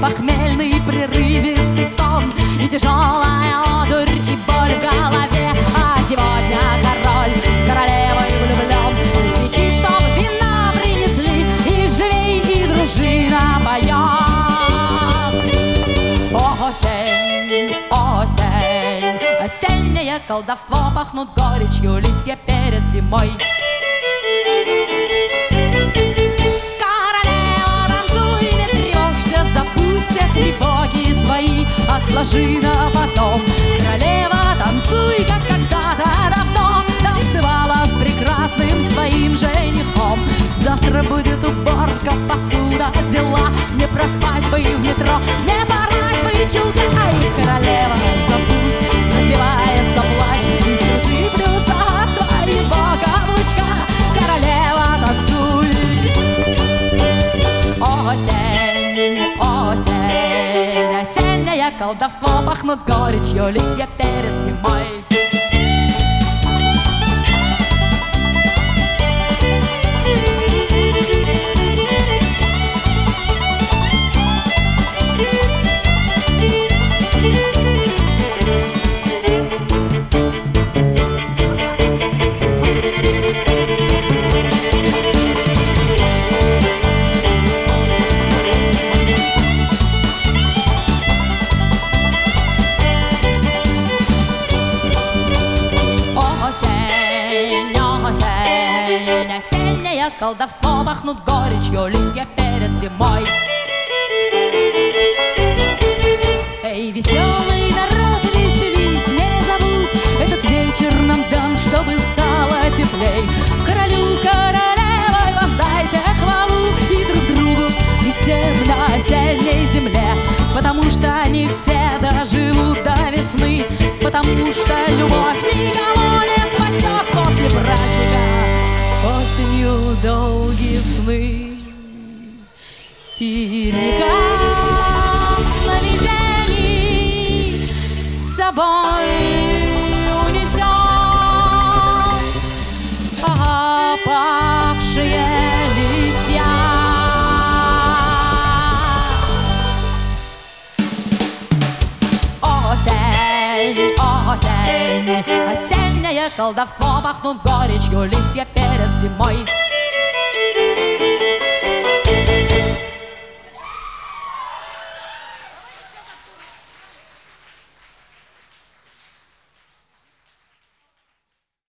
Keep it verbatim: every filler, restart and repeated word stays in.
похмельный прерывистый сон, и тяжелая одурь, и боль в голове. А сегодня король с королевой влюблен, и кричит, чтоб вина принесли, и живей, и дружина поет. Осень, осень, осеннее колдовство, пахнут горечью листья перед зимой. Королева, танцуй, не тревожься, забудь все тревоги свои, отложи на потом. Королева, танцуй, как когда-то давно танцевала с прекрасным своим женихом. Завтра будет уборка, посуда, дела, не проспать бы и в метро, не порать бы и чулка. Ай, королева, забудь, надевается плащ, листья сыплются от твоего каблучка. Королева, танцуй. Осень, осень, осеннее колдовство, пахнут горечью листья перед зимой. Осеннее колдовство, пахнут горечью листья перед зимой. Эй, веселый народ, веселись, не забудь, этот вечер нам дан, чтобы стало теплей. Королю с королевой воздайте хвалу, и друг другу, и всем на осенней земле, потому что они все доживут до весны, потому что любовь никого не спасет после праздника. Осенью долгие сны и река сновидений с собой унесет опавшие листья. Осень, осень, осеннее колдовство, пахнут горечью листья перед зимой.